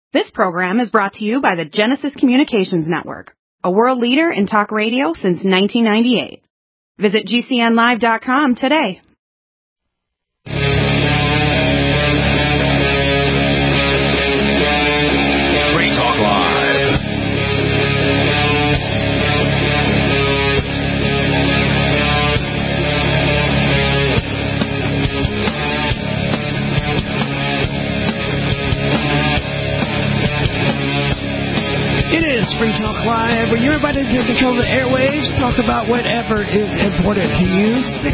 This program is brought to you by the Genesis Communications Network, a world leader in talk radio since 1998. Visit GCNlive.com today. Free Talk Live. It is Free Talk Live, where you're invited to control the airwaves, talk about whatever is important to you.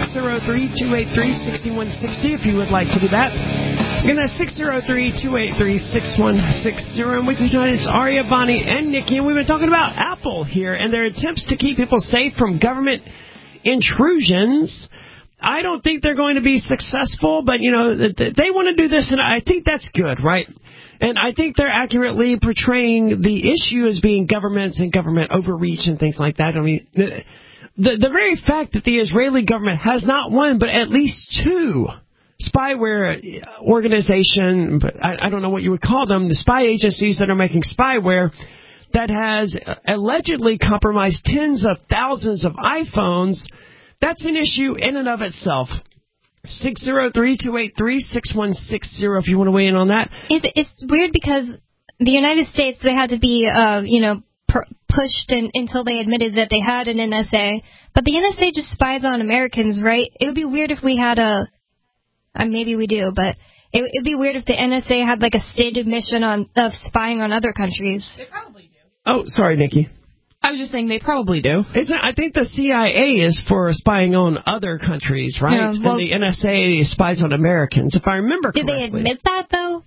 603-283-6160 if you would like to do that. Again, that's 603-283-6160. And with you tonight is Aria, Bonnie, and Nikki, and we've been talking about Apple here and their attempts to keep people safe from government intrusions. I don't think they're going to be successful, but, you know, they want to do this, and I think that's good, right? And I think they're accurately portraying the issue as being governments and government overreach and things like that. I mean, the very fact that the Israeli government has not one, but at least two spyware organization, but I don't know what you would call them, the spy agencies that are making spyware that has allegedly compromised tens of thousands of iPhones, that's an issue in and of itself. 603-283-6160 if you want to weigh in on that. It's weird because the United States, they had to be, pushed until they admitted that they had an NSA. But the NSA just spies on Americans, right? It would be weird if we had maybe we do, but it would be weird if the NSA had like a stated mission of spying on other countries. They probably do. Oh, sorry, Nikki. I was just saying they probably do. I think the CIA is for spying on other countries, right? Yeah, well, and the NSA spies on Americans, if I remember correctly. Did they admit that, though?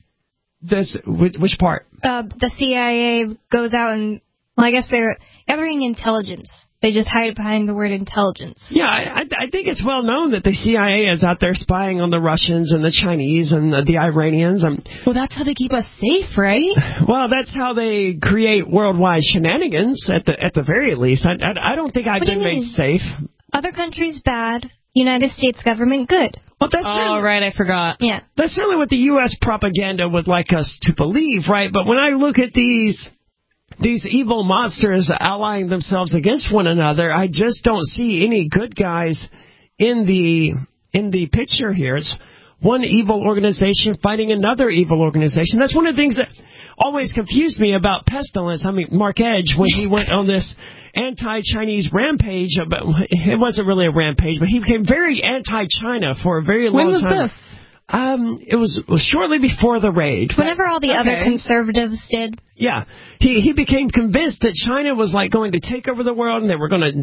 Which part? The CIA goes out and, well, I guess they're gathering intelligence. They just hide behind the word intelligence. Yeah, I think it's well known that the CIA is out there spying on the Russians and the Chinese and the Iranians. Well, that's how they keep us safe, right? Well, that's how they create worldwide shenanigans, at the very least. I don't think I've been made safe. Other countries, bad. United States government, good. Well, that's right, I forgot. Yeah. That's certainly what the U.S. propaganda would like us to believe, right? But when I look at these evil monsters allying themselves against one another, I just don't see any good guys in the picture here. It's one evil organization fighting another evil organization. That's one of the things that always confused me about Pestilence. I mean, Mark Edge, when he went on this anti-Chinese rampage, it wasn't really a rampage, but he became very anti-China for a very long time. When was this? It was shortly before the raid. Whenever all the other conservatives did. Yeah. He became convinced that China was like going to take over the world, and they were going to,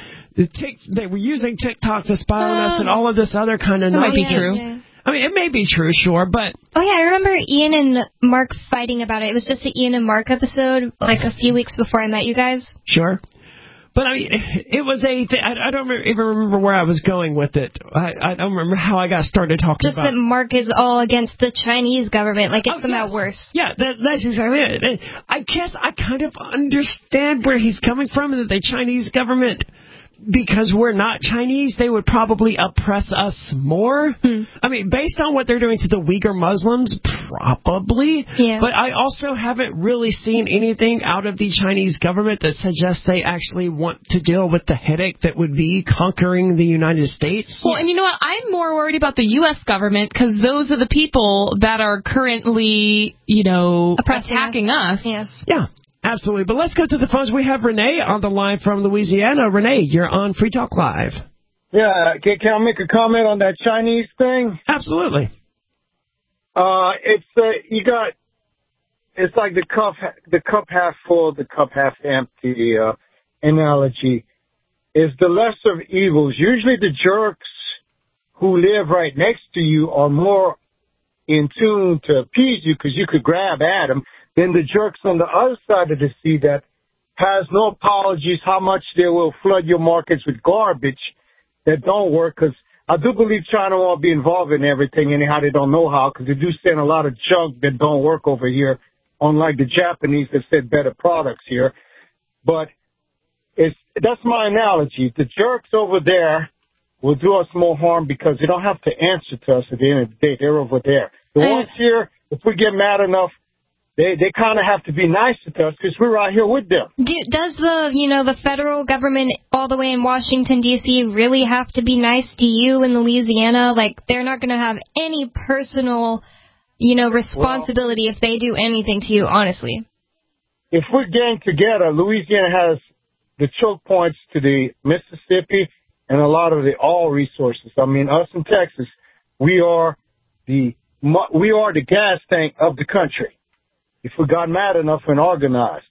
they were using TikTok to spy on us and all of this other kind of nonsense. Might be true. Yeah. I mean, it may be true, sure, but... Oh, yeah, I remember Ian and Mark fighting about it. It was just an Ian and Mark episode, like a few weeks before I met you guys. Sure. But, I mean, it was I don't even remember where I was going with it. I don't remember how I got started talking about it. Just that Mark is all against the Chinese government, like it's somehow worse. Yeah, that's exactly it. I guess I kind of understand where he's coming from, and that the Chinese government, because we're not Chinese, they would probably oppress us more. I mean, based on what they're doing to the Uyghur Muslims, probably. Yeah. But I also haven't really seen anything out of the Chinese government that suggests they actually want to deal with the headache that would be conquering the United States. Well, and you know what? I'm more worried about the U.S. government, because those are the people that are currently, attacking us. Yes. Yeah. Absolutely. But let's go to the phones. We have Renee on the line from Louisiana. Renee, you're on Free Talk Live. Yeah, can I make a comment on that Chinese thing? Absolutely. It's like the cup half full, the cup half empty analogy. Is the lesser of evils. Usually the jerks who live right next to you are more in tune to appease you because you could grab at them. Then the jerks on the other side of the sea that has no apologies how much they will flood your markets with garbage that don't work. Because I do believe China won't be involved in everything anyhow. They don't know how, because they do send a lot of junk that don't work over here, unlike the Japanese that send better products here. But that's my analogy. The jerks over there will do us more harm because they don't have to answer to us at the end of the day. They're over there. The ones here, if we get mad enough, they kind of have to be nice to us because we're right here with them. Does the federal government all the way in Washington, D.C. really have to be nice to you in Louisiana? Like, they're not going to have any personal, responsibility if they do anything to you, honestly. If we gang together, Louisiana has the choke points to the Mississippi and a lot of the oil resources. I mean, us in Texas, we are the gas tank of the country. If we got mad enough and organized.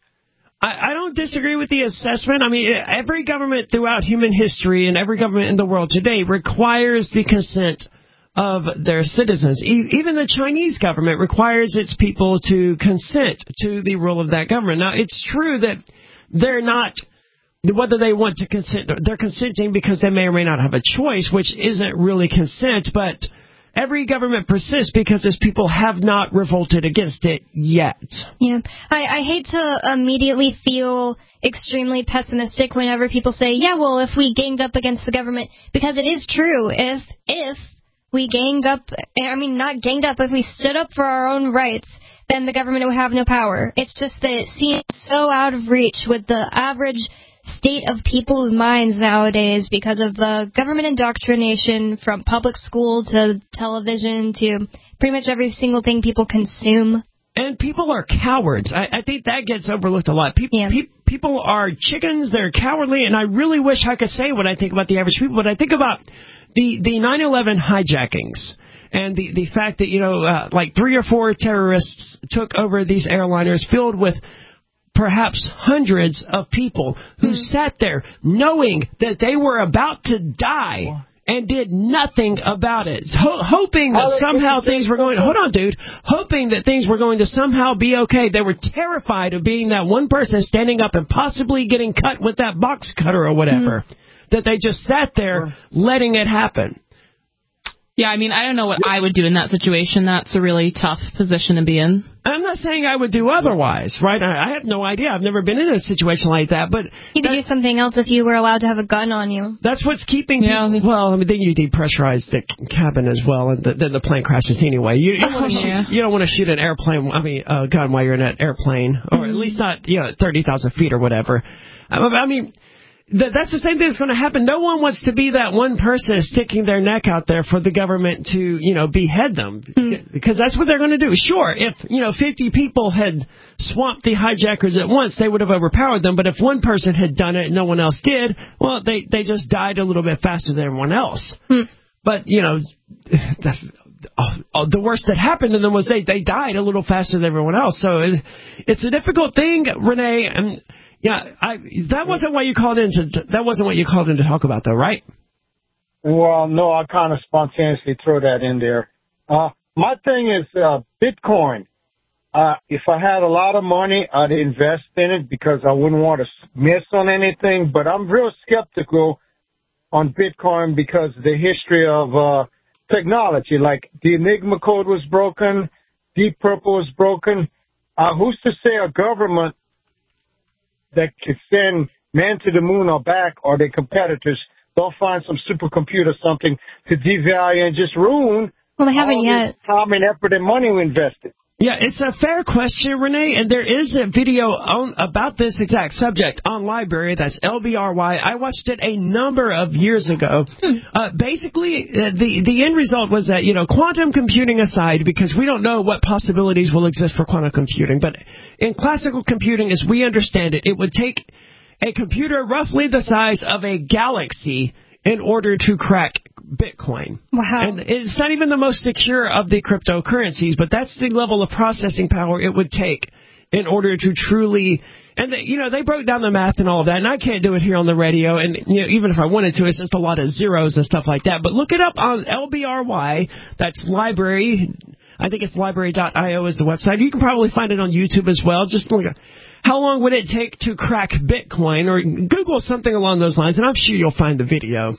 I don't disagree with the assessment. I mean, every government throughout human history and every government in the world today requires the consent of their citizens. Even the Chinese government requires its people to consent to the rule of that government. Now, it's true that they're not, whether they want to consent, they're consenting because they may or may not have a choice, which isn't really consent, but every government persists because its people have not revolted against it yet. Yeah. I hate to immediately feel extremely pessimistic whenever people say, yeah, well, if we ganged up against the government, because it is true. If we ganged up, not ganged up, if we stood up for our own rights, then the government would have no power. It's just that it seems so out of reach with the average state of people's minds nowadays because of the government indoctrination from public school to television to pretty much every single thing people consume. And people are cowards. I think that gets overlooked a lot. People are chickens. They're cowardly. And I really wish I could say what I think about the average people. But I think about the 9/11 hijackings and the fact that, like 3 or 4 terrorists took over these airliners filled with perhaps hundreds of people who sat there knowing that they were about to die and did nothing about it, hoping that somehow things were going hoping that things were going to somehow be okay. They were terrified of being that one person standing up and possibly getting cut with that box cutter or whatever, that they just sat there letting it happen. Yeah, I don't know what I would do in that situation. That's a really tough position to be in. I'm not saying I would do otherwise, right? I have no idea. I've never been in a situation like that. But you could do something else if you were allowed to have a gun on you. That's what's keeping people. Well, then you depressurize the cabin as well, and then the plane crashes anyway. You don't want to shoot an airplane. A gun while you're in an airplane, or at least not 30,000 feet or whatever. That's the same thing that's going to happen. No one wants to be that one person sticking their neck out there for the government to, behead them. Because that's what they're going to do. Sure, if, 50 people had swamped the hijackers at once, they would have overpowered them. But if one person had done it and no one else did, well, they just died a little bit faster than everyone else. But, the worst that happened to them was they died a little faster than everyone else. So it's a difficult thing, Renee, and that wasn't what you called in to talk about, though, right? Well, no, I kind of spontaneously throw that in there. My thing is Bitcoin. If I had a lot of money, I'd invest in it because I wouldn't want to miss on anything. But I'm real skeptical on Bitcoin because of the history of technology. Like the Enigma code was broken, Deep Purple was broken. Who's to say a government that could send man to the moon or back, or their competitors, they'll find some supercomputer or something to devalue and just ruin they haven't yet. Time and effort and money we invested. Yeah, it's a fair question, Renee, and there is a video about this exact subject on Library. That's LBRY. I watched it a number of years ago. Basically, the end result was that, quantum computing aside, because we don't know what possibilities will exist for quantum computing, but in classical computing, as we understand it, it would take a computer roughly the size of a galaxy in order to crack Bitcoin. Wow. And it's not even the most secure of the cryptocurrencies, but that's the level of processing power it would take in order to truly... And, they broke down the math and all of that, and I can't do it here on the radio, and, even if I wanted to, it's just a lot of zeros and stuff like that. But look it up on LBRY. That's Library. I think it's library.io is the website. You can probably find it on YouTube as well. Just look at how long would it take to crack Bitcoin, or Google something along those lines, and I'm sure you'll find the video.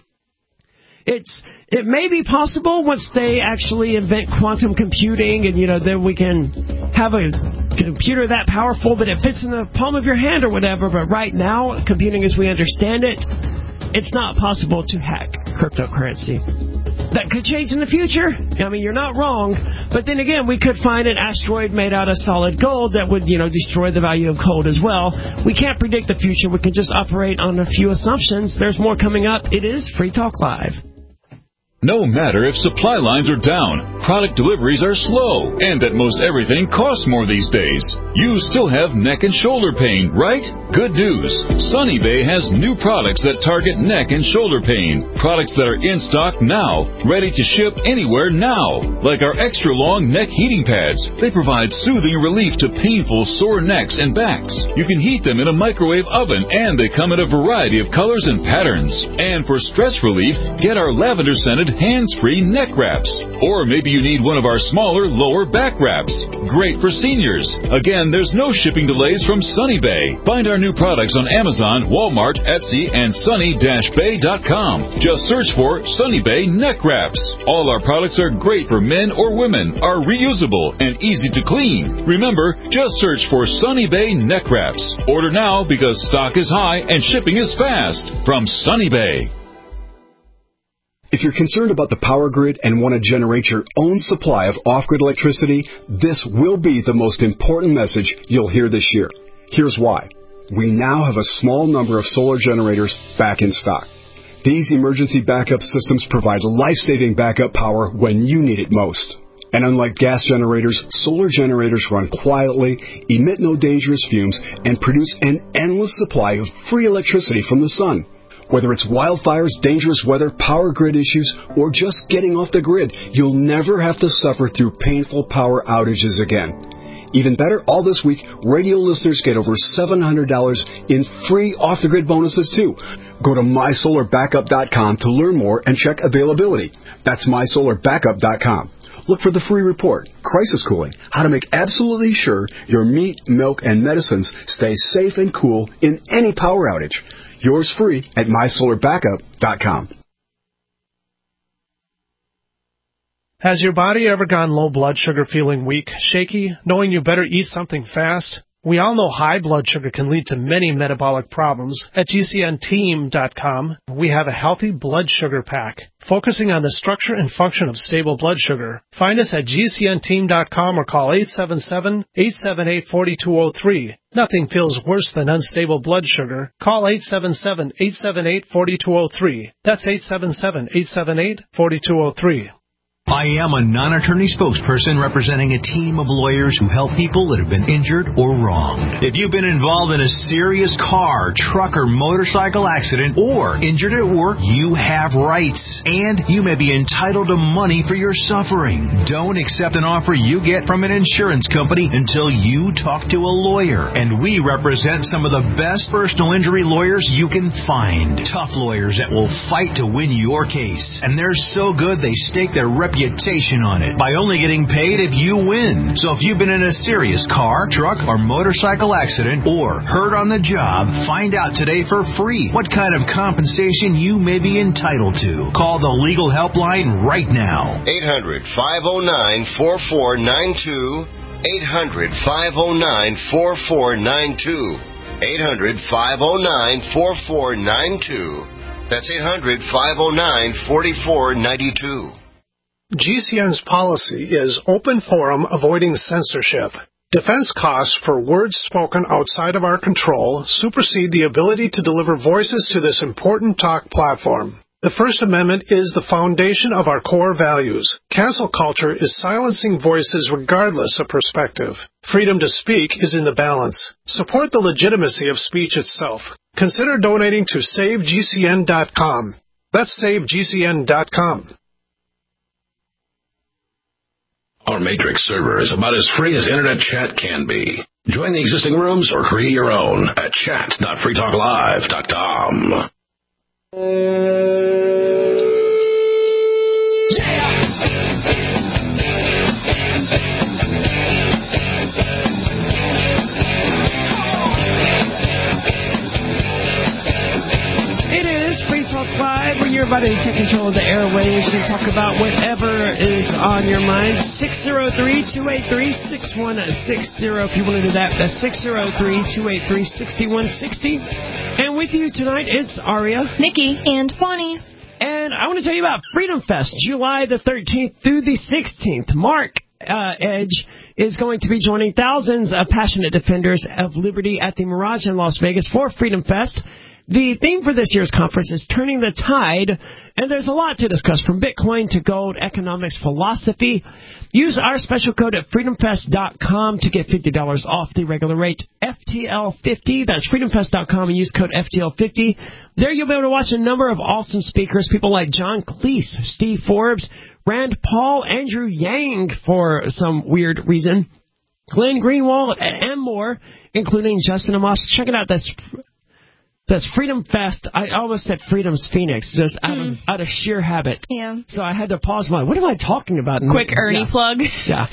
It may be possible once they actually invent quantum computing, and then we can have a computer that powerful that it fits in the palm of your hand or whatever. But right now, computing as we understand it, it's not possible to hack cryptocurrency. That could change in the future. I mean, you're not wrong. But then again, we could find an asteroid made out of solid gold that would, destroy the value of gold as well. We can't predict the future. We can just operate on a few assumptions. There's more coming up. It is Free Talk Live. No matter if supply lines are down, product deliveries are slow, and that most everything costs more these days, you still have neck and shoulder pain, right? Good news. Sunny Bay has new products that target neck and shoulder pain. Products that are in stock now, ready to ship anywhere now. Like our extra long neck heating pads. They provide soothing relief to painful sore necks and backs. You can heat them in a microwave oven, and they come in a variety of colors and patterns. And for stress relief, get our lavender-scented hands-free neck wraps. Or maybe you need one of our smaller lower back wraps. Great for seniors. Again, there's no shipping delays from Sunny Bay. Find our new products on Amazon, Walmart, Etsy, and sunny-bay.com. Just search for Sunny Bay neck wraps. All our products are great for men or women, are reusable, and easy to clean. Remember, just search for Sunny Bay neck wraps. Order now because stock is high and shipping is fast. From Sunny Bay. If you're concerned about the power grid and want to generate your own supply of off-grid electricity, this will be the most important message you'll hear this year. Here's why. We now have a small number of solar generators back in stock. These emergency backup systems provide life-saving backup power when you need it most. And unlike gas generators, solar generators run quietly, emit no dangerous fumes, and produce an endless supply of free electricity from the sun. Whether it's wildfires, dangerous weather, power grid issues, or just getting off the grid, you'll never have to suffer through painful power outages again. Even better, all this week, radio listeners get over $700 in free off-the-grid bonuses, too. Go to mysolarbackup.com to learn more and check availability. That's mysolarbackup.com. Look for the free report, Crisis Cooling, how to make absolutely sure your meat, milk, and medicines stay safe and cool in any power outage. Yours free at mysolarbackup.com. Has your body ever gone low blood sugar, feeling weak, shaky, knowing you better eat something fast? We all know high blood sugar can lead to many metabolic problems. At GCNteam.com, we have a healthy blood sugar pack, focusing on the structure and function of stable blood sugar. Find us at GCNteam.com or call 877-878-4203. Nothing feels worse than unstable blood sugar. Call 877-878-4203. That's 877-878-4203. I am a non-attorney spokesperson representing a team of lawyers who help people that have been injured or wronged. If you've been involved in a serious car, truck, or motorcycle accident or injured at work, you have rights, and you may be entitled to money for your suffering. Don't accept an offer you get from an insurance company until you talk to a lawyer, and we represent some of the best personal injury lawyers you can find. Tough lawyers that will fight to win your case, and they're so good they stake their reputation on it by only getting paid if you win. So if you've been in a serious car, truck, or motorcycle accident or hurt on the job, find out today for free what kind of compensation you may be entitled to. Call the legal helpline right now. 800-509-4492. 800-509-4492. 800-509-4492. That's 800-509-4492. GCN's policy is open forum, avoiding censorship. Defense costs for words spoken outside of our control supersede the ability to deliver voices to this important talk platform. The First Amendment is the foundation of our core values. Cancel culture is silencing voices regardless of perspective. Freedom to speak is in the balance. Support the legitimacy of speech itself. Consider donating to SaveGCN.com. That's SaveGCN.com. Our Matrix server is about as free as internet chat can be. Join the existing rooms or create your own at chat.freetalklive.com. It is Free Talk Live, where you're about to take control of the airwaves and talk about whatever is on your mind. 603-283-6160. If you want to do that, that's 603-283-6160. And with you tonight, it's Aria, Nikki, and Bonnie. And And I want to tell you about Freedom Fest, July the 13th through the 16th. Mark Edge is going to be joining thousands of passionate defenders of liberty at the Mirage in Las Vegas for Freedom Fest. The theme for this year's conference is Turning the Tide, and there's a lot to discuss, from Bitcoin to gold, economics, philosophy. Use our special code at freedomfest.com to get $50 off the regular rate, FTL50. That's freedomfest.com and use code FTL50. There you'll be able to watch a number of awesome speakers, people like John Cleese, Steve Forbes, Rand Paul, Andrew Yang for some weird reason, Glenn Greenwald, and more, including Justin Amos. Check it out. That's Freedom Fest. I almost said Freedom's Phoenix, just out of sheer habit. Yeah. So I had to pause what am I talking about? Quick Ernie plug. Yeah.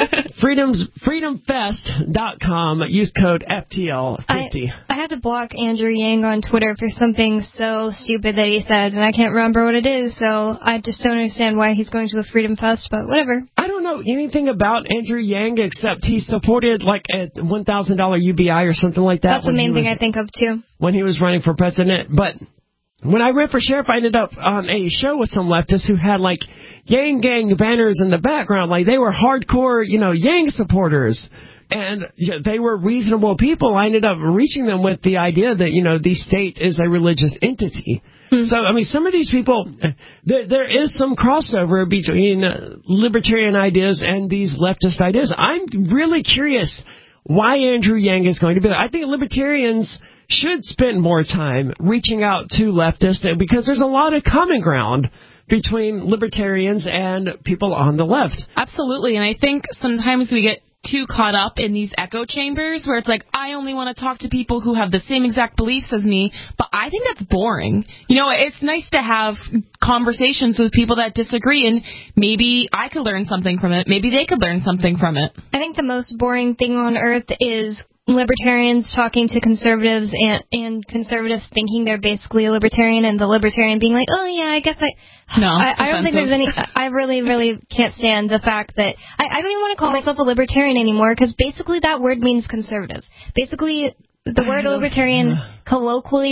freedomfest.com. Use code FTL50. I had to block Andrew Yang on Twitter for something so stupid that he said, and I can't remember what it is, so I just don't understand why he's going to a Freedom Fest, but whatever. I don't know anything about Andrew Yang except he supported like a $1,000 UBI or something like that. That's the main thing I think of, too. When he was running for president. But when I ran for sheriff, I ended up on a show with some leftists who had like Yang Gang banners in the background. Like they were hardcore, Yang supporters. And they were reasonable people. I ended up reaching them with the idea that, the state is a religious entity. So, I mean, some of these people, there is some crossover between libertarian ideas and these leftist ideas. I'm really curious why Andrew Yang is going to be there. I think libertarians should spend more time reaching out to leftists because there's a lot of common ground between libertarians and people on the left. Absolutely, and I think sometimes we get too caught up in these echo chambers where it's like, I only want to talk to people who have the same exact beliefs as me, but I think that's boring. It's nice to have conversations with people that disagree, and maybe I could learn something from it. Maybe they could learn something from it. I think the most boring thing on earth is libertarians talking to conservatives and conservatives thinking they're basically a libertarian and the libertarian being like, oh yeah, I guess I don't think there's any, I really can't stand the fact that, I don't even want to call myself a libertarian anymore because basically that word means conservative. Basically, the word libertarian, colloquially,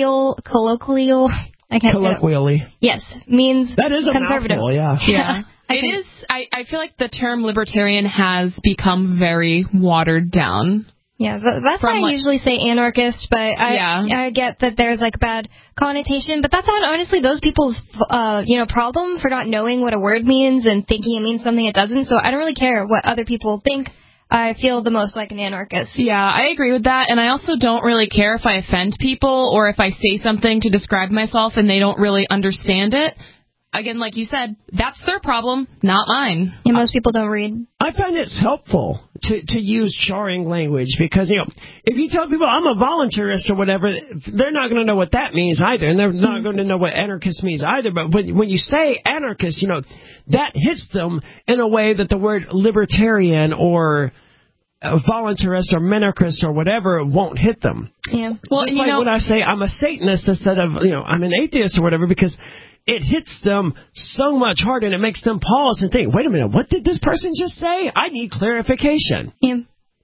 yes, means that is a conservative. Mouthful, yeah. Yeah. It is, I feel like the term libertarian has become very watered down. Yeah, that's why I usually say anarchist, but I get that there's like bad connotation, but that's not honestly those people's problem for not knowing what a word means and thinking it means something it doesn't. So I don't really care what other people think. I feel the most like an anarchist. Yeah, I agree with that, and I also don't really care if I offend people or if I say something to describe myself and they don't really understand it. Again, like you said, that's their problem, not mine. And most people don't read. I find it's helpful to use jarring language because, if you tell people I'm a voluntarist or whatever, they're not going to know what that means either, and they're not going to know what anarchist means either. But when you say anarchist, that hits them in a way that the word libertarian or voluntarist or minarchist or whatever won't hit them. Yeah. Well, just like when I say I'm a Satanist instead of, I'm an atheist or whatever, because it hits them so much harder and it makes them pause and think, wait a minute, what did this person just say? I need clarification. Yeah.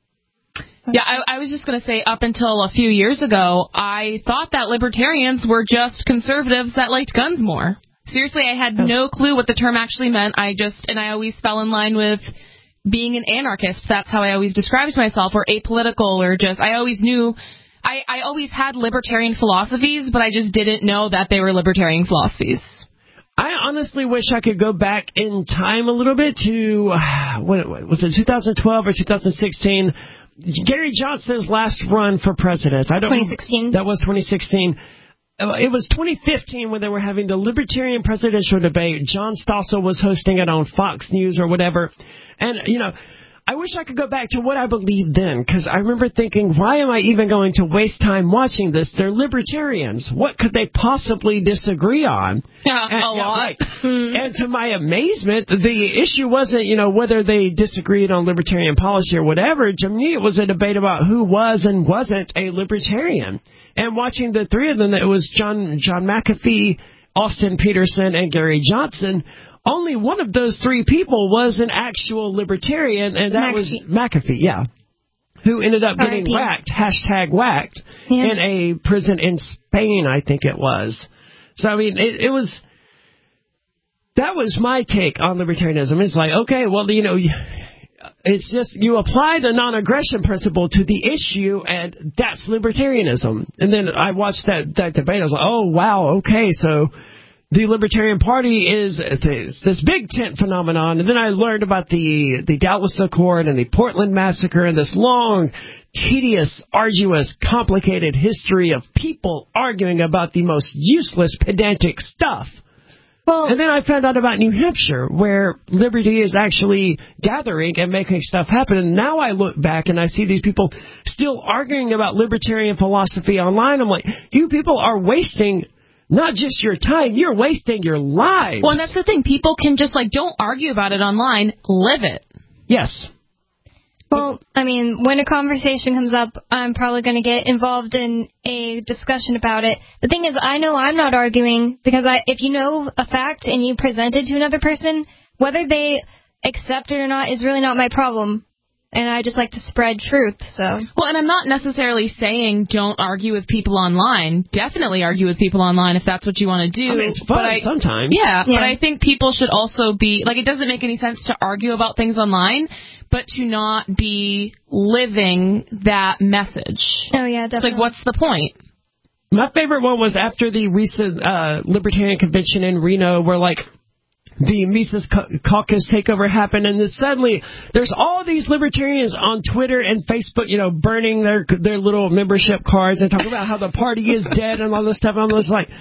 Yeah, I was just going to say, up until a few years ago, I thought that libertarians were just conservatives that liked guns more. Seriously, I had no clue what the term actually meant. I always fell in line with being an anarchist. That's how I always described myself, or apolitical, or I always knew... I always had libertarian philosophies, but I just didn't know that they were libertarian philosophies. I honestly wish I could go back in time a little bit to, was it 2012 or 2016? Gary Johnson's last run for president. 2016. That was 2016. It was 2015 when they were having the Libertarian presidential debate. John Stossel was hosting it on Fox News or whatever. And, I wish I could go back to what I believed then, because I remember thinking, why am I even going to waste time watching this? They're libertarians. What could they possibly disagree on? Yeah, a lot. Right. And to my amazement, the issue wasn't, whether they disagreed on libertarian policy or whatever. To me, it was a debate about who was and wasn't a libertarian. And watching the three of them, it was John McAfee, Austin Peterson, and Gary Johnson. Only one of those three people was an actual libertarian, and that was McAfee, yeah, who ended up getting whacked, #whacked, in a prison in Spain, I think it was. So, I mean, it was... that was my take on libertarianism. It's like, okay, well, it's just you apply the non-aggression principle to the issue, and that's libertarianism. And then I watched that debate. I was like, oh, wow, okay, so the Libertarian Party is this big tent phenomenon. And then I learned about the Dallas Accord and the Portland Massacre and this long, tedious, arduous, complicated history of people arguing about the most useless, pedantic stuff. Well, and then I found out about New Hampshire, where liberty is actually gathering and making stuff happen. And now I look back and I see these people still arguing about libertarian philosophy online. I'm like, you people are wasting not just your time, you're wasting your lives. Well, and that's the thing. People can just, don't argue about it online. Live it. Yes. Well, I mean, when a conversation comes up, I'm probably going to get involved in a discussion about it. The thing is, I know I'm not arguing because if you know a fact and you present it to another person, whether they accept it or not is really not my problem. And I just like to spread truth, so. Well, and I'm not necessarily saying don't argue with people online. Definitely argue with people online if that's what you want to do. I mean, it's fun sometimes. Yeah, but I think people should also be, it doesn't make any sense to argue about things online, but to not be living that message. Oh, yeah, definitely. It's what's the point? My favorite one was after the recent Libertarian Convention in Reno, where, the Mises Caucus takeover happened, and then suddenly there's all these libertarians on Twitter and Facebook, burning their little membership cards and talking about how the party is dead and all this stuff. And I was like,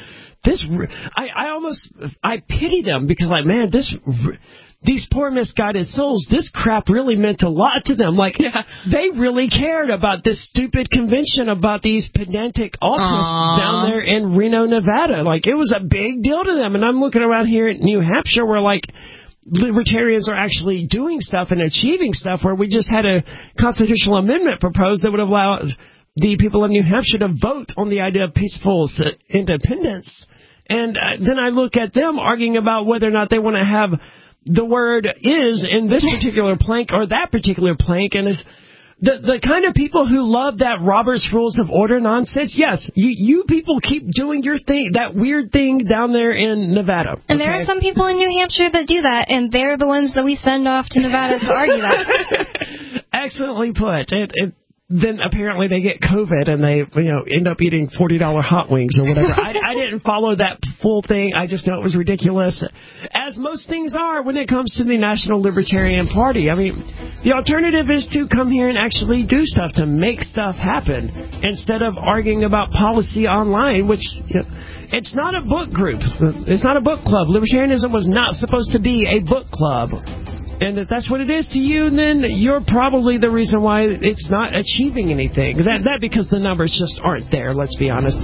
I pity them because, man, these poor misguided souls, this crap really meant a lot to them. They really cared about this stupid convention about these pedantic autists down there in Reno, Nevada. It was a big deal to them. And I'm looking around here in New Hampshire where, libertarians are actually doing stuff and achieving stuff, where we just had a constitutional amendment proposed that would allow the people of New Hampshire to vote on the idea of peaceful independence. And then I look at them arguing about whether or not they want to have the word is in this particular plank or that particular plank, and is the kind of people who love that Robert's Rules of Order nonsense. Yes, you people keep doing your thing, that weird thing down there in Nevada. And there are some people in New Hampshire that do that, and they're the ones that we send off to Nevada to argue that. Excellently put. Then apparently they get COVID and they end up eating $40 hot wings or whatever. I didn't follow that full thing. I just know it was ridiculous, as most things are when it comes to the National Libertarian Party. I mean, the alternative is to come here and actually do stuff, to make stuff happen, instead of arguing about policy online, which it's not a book group. It's not a book club. Libertarianism was not supposed to be a book club. And if that's what it is to you, then you're probably the reason why it's not achieving anything. That because the numbers just aren't there, let's be honest.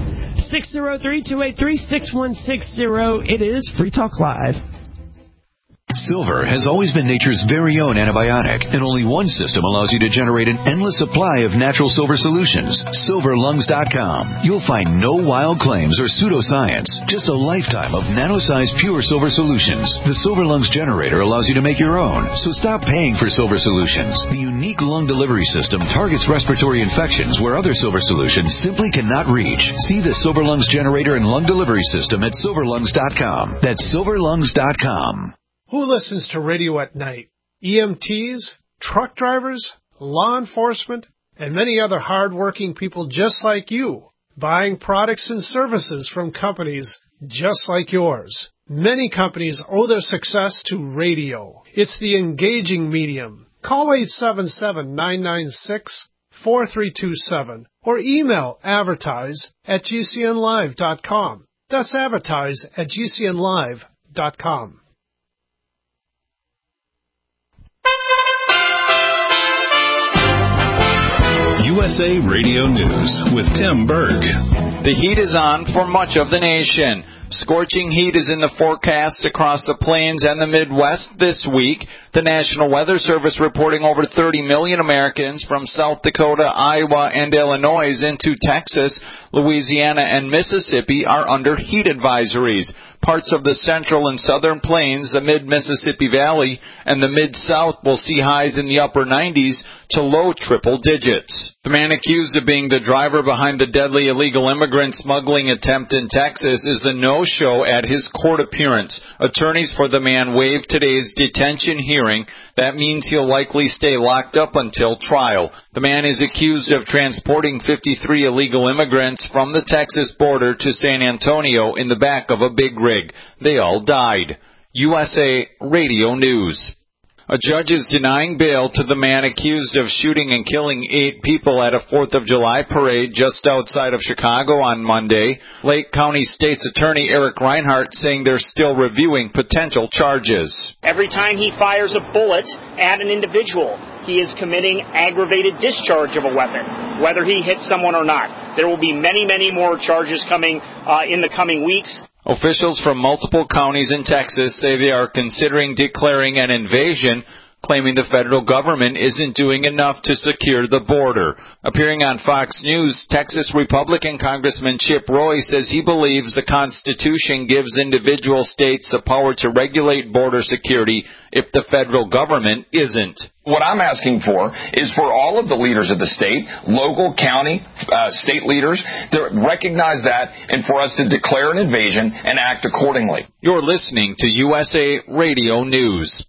603-283-6160. It is Free Talk Live. Silver has always been nature's very own antibiotic, and only one system allows you to generate an endless supply of natural silver solutions. SilverLungs.com. You'll find no wild claims or pseudoscience, just a lifetime of nano-sized pure silver solutions. The Silver Lungs generator allows you to make your own, so stop paying for silver solutions. The unique lung delivery system targets respiratory infections where other silver solutions simply cannot reach. See the Silver Lungs generator and lung delivery system at SilverLungs.com. That's SilverLungs.com. Who listens to radio at night? EMTs, truck drivers, law enforcement, and many other hard-working people just like you, buying products and services from companies just like yours. Many companies owe their success to radio. It's the engaging medium. Call 877-996-4327 or email advertise@gcnlive.com. That's advertise@gcnlive.com. USA Radio News with Tim Berg. The heat is on for much of the nation. Scorching heat is in the forecast across the plains and the Midwest this week. The National Weather Service reporting over 30 million Americans from South Dakota, Iowa, and Illinois into Texas, Louisiana, and Mississippi are under heat advisories. Parts of the central and southern plains, the mid-Mississippi Valley, and the mid-South will see highs in the upper 90s to low triple digits. The man accused of being the driver behind the deadly illegal immigrant smuggling attempt in Texas is the no-show at his court appearance. Attorneys for the man waived today's detention hearing. That means he'll likely stay locked up until trial. The man is accused of transporting 53 illegal immigrants from the Texas border to San Antonio in the back of a big rig. They all died. USA Radio News. A judge is denying bail to the man accused of shooting and killing 8 people at a 4th of July parade just outside of Chicago on Monday. Lake County State's Attorney Eric Reinhart saying they're still reviewing potential charges. Every time he fires a bullet at an individual, he is committing aggravated discharge of a weapon, whether he hits someone or not. There will be many, many more charges coming in the coming weeks. Officials from multiple counties in Texas say they are considering declaring an invasion, claiming the federal government isn't doing enough to secure the border. Appearing on Fox News, Texas Republican Congressman Chip Roy says he believes the Constitution gives individual states the power to regulate border security if the federal government isn't. What I'm asking for is for all of the leaders of the state, local, county, state leaders, to recognize that and for us to declare an invasion and act accordingly. You're listening to USA Radio News.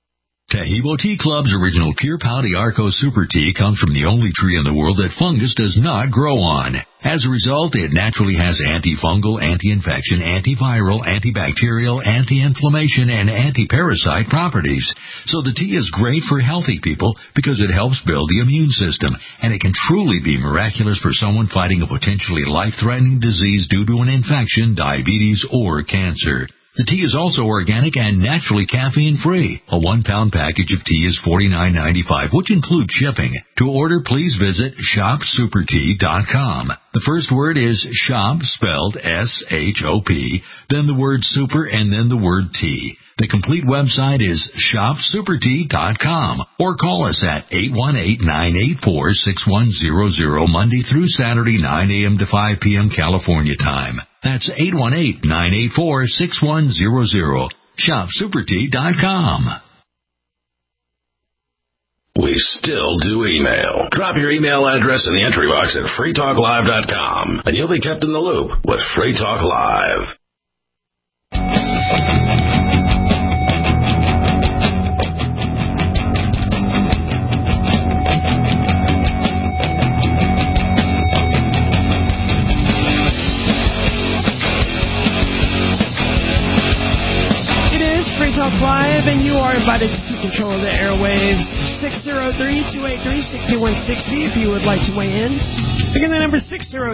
Taheebo Tea Club's original Pure Pouty Arco Super Tea comes from the only tree in the world that fungus does not grow on. As a result, it naturally has antifungal, anti-infection, antiviral, antibacterial, anti-inflammation, and anti-parasite properties. So the tea is great for healthy people because it helps build the immune system, and it can truly be miraculous for someone fighting a potentially life-threatening disease due to an infection, diabetes, or cancer. The tea is also organic and naturally caffeine-free. A 1-pound package of tea is $49.95, which includes shipping. To order, please visit shopsupertea.com. The first word is shop, spelled S-H-O-P, then the word super, and then the word tea. The complete website is shopsupertea.com, or call us at 818-984-6100, Monday through Saturday, 9 a.m. to 5 p.m. California time. That's 818-984-6100. ShopSuperTea.com. We still do email. Drop your email address in the entry box at freetalklive.com, and you'll be kept in the loop with Free Talk Live. Talk Live, and you are invited to keep control of the airwaves. 603-283-6160 if you would like to weigh in. Again, the number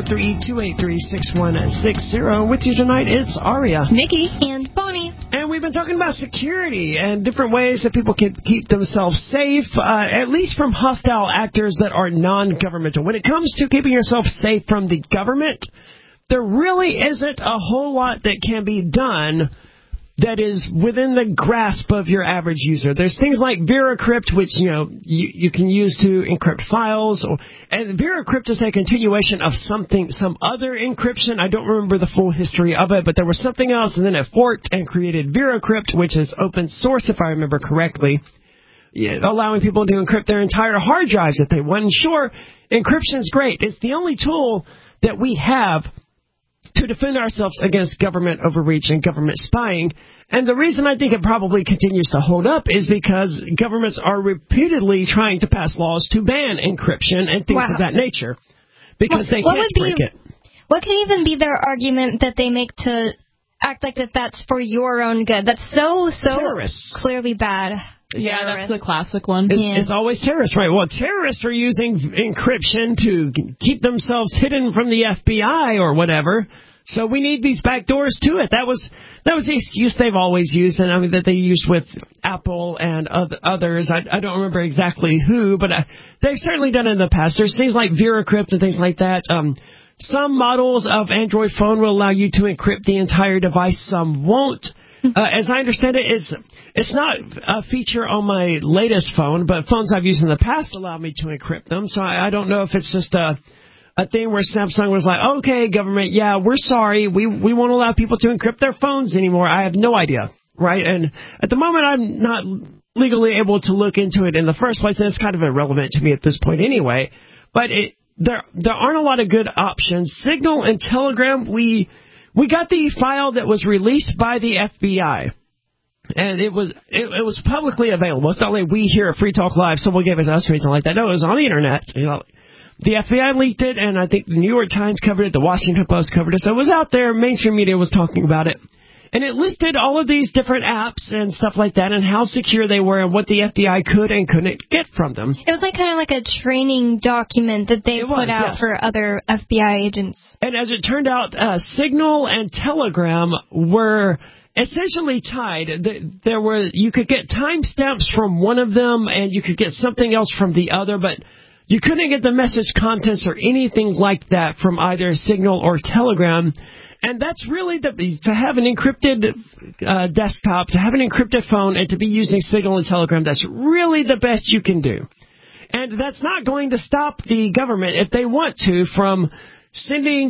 603-283-6160. With you tonight, it's Aria, Nikki, and Bonnie. And we've been talking about security and different ways that people can keep themselves safe, at least from hostile actors that are non-governmental. When it comes to keeping yourself safe from the government, there really isn't a whole lot that can be done that is within the grasp of your average user. There's things like VeraCrypt, which, you can use to encrypt files. And VeraCrypt is a continuation of some other encryption. I don't remember the full history of it, but there was something else, and then it forked and created VeraCrypt, which is open source, if I remember correctly, allowing people to encrypt their entire hard drives if they want. And sure, encryption's great. It's the only tool that we have to defend ourselves against government overreach and government spying. And the reason I think it probably continues to hold up is because governments are repeatedly trying to pass laws to ban encryption and things of that nature because they can't break it. What could even be their argument that they make to act like that's for your own good? That's so clearly bad. Yeah, that's the classic one. It's always terrorists, right? Well, terrorists are using encryption to keep themselves hidden from the FBI or whatever. So we need these back doors to it. That was the excuse they've always used, and I mean that they used with Apple and others. I don't remember exactly who, but they've certainly done it in the past. There's things like VeraCrypt and things like that. Some models of Android phone will allow you to encrypt the entire device. Some won't. As I understand it, it's not a feature on my latest phone, but phones I've used in the past allow me to encrypt them. So I don't know if it's just a a thing where Samsung was like, okay, government, yeah, we're sorry. We won't allow people to encrypt their phones anymore. I have no idea, right? And at the moment, I'm not legally able to look into it in the first place, and it's kind of irrelevant to me at this point anyway. But there aren't a lot of good options. Signal and Telegram, we got the file that was released by the FBI. And it was publicly available. It's not like we here at Free Talk Live, someone gave us or anything like that. No, it was on the internet. You know, the FBI leaked it, and I think the New York Times covered it, the Washington Post covered it. So it was out there. Mainstream media was talking about it. And it listed all of these different apps and stuff like that and how secure they were and what the FBI could and couldn't get from them. It was like kind of like a training document that they put out for other FBI agents. And as it turned out, Signal and Telegram were essentially tied. You could get timestamps from one of them and you could get something else from the other, but you couldn't get the message contents or anything like that from either Signal or Telegram. And that's really to have an encrypted desktop, to have an encrypted phone, and to be using Signal and Telegram, that's really the best you can do. And that's not going to stop the government, if they want to, from sending,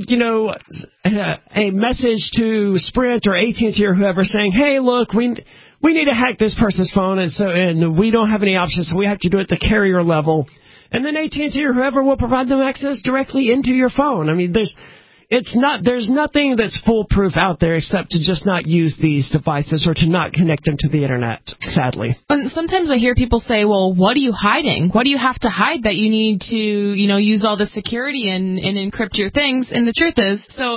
a message to Sprint or AT&T or whoever saying, hey, look, we need to hack this person's phone, and we don't have any options, so we have to do it at the carrier level. And then AT&T or whoever will provide them access directly into your phone. I mean, there's nothing that's foolproof out there except to just not use these devices or to not connect them to the internet, sadly. And sometimes I hear people say, well, what are you hiding? What do you have to hide that you need to, use all the security and encrypt your things? And the truth is, so